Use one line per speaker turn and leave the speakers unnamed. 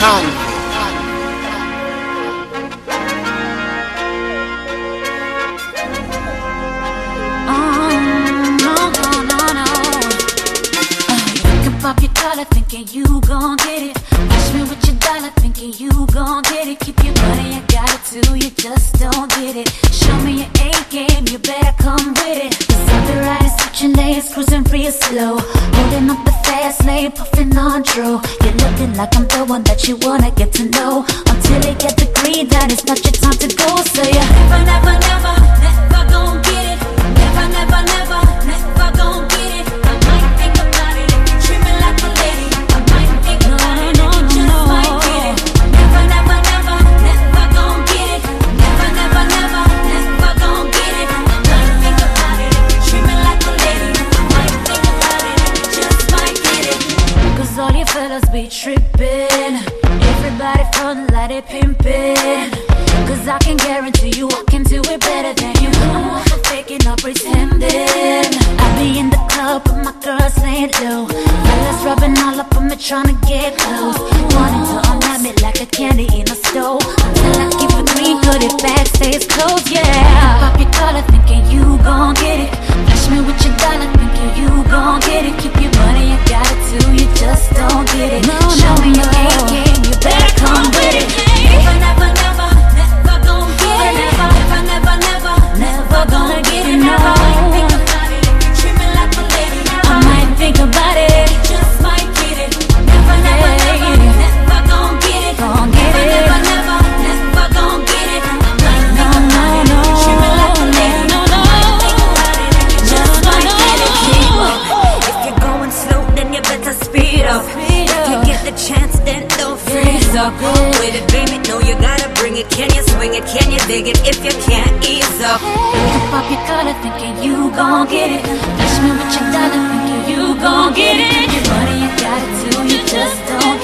Pop your collar, thinking you gon' get it. Push me with your dollar, thinking you gon' get it. Keep your money, I got it too, you just don't get it. Show me your A game, you better come with it. Cause I'll be riding, switching lanes, cruising real slow. Holding up the fast lane, puffing on Dro. You're looking like I'm the one that you wanna get to know. Until you get the green light, it's not your time to go. So you never, never, never, never gon' get it. Never, never, never, never gon' get it. I might think about it if you treat me like a lady. I might think about it if you just might get it. Never, never, never, never gon' get it. Never, never, never, never gon' get it. I might think about it if you treat me like a lady. I might think about it if you just might get it. Cause all you fellas be trippin'. Everybody front like they pimpin'. Cause I can guarantee you I can do it better than you. I'm over faking or pretending. I be in the club but my girls laying low. Fellas rubbing all up on me trying to get close. Wanting to unwrap me like a candy in a stove. Until I keep it green, good it back, stays closed, yeah. Pop your collar thinking you gon' get it. Flash me with your dollar thinking you gon' get it. Keep your money, I got it too, you just don't get it. Show me your A game, you better come with it. Never, never, never, never gon' get it. Never, never, never, never gonna get it. Never think about it if you treat me like a lady. I might think about it, just might get it. Never, never, never, never gon' get it. Never, never, never gon' get it. I might think about it if you treat me like a lady. I might think about it if you just might get it.
If you're going slow, then you better speed up. If you get the chance, then don't freeze up. With it, baby, know you gotta bring it. Can you swing it? Can you dig it? If you can't, ease up.
Pop your collar thinking you gon' get it. Flash me with your dollar thinking you gon' get it. Your money, you got it too, you just don't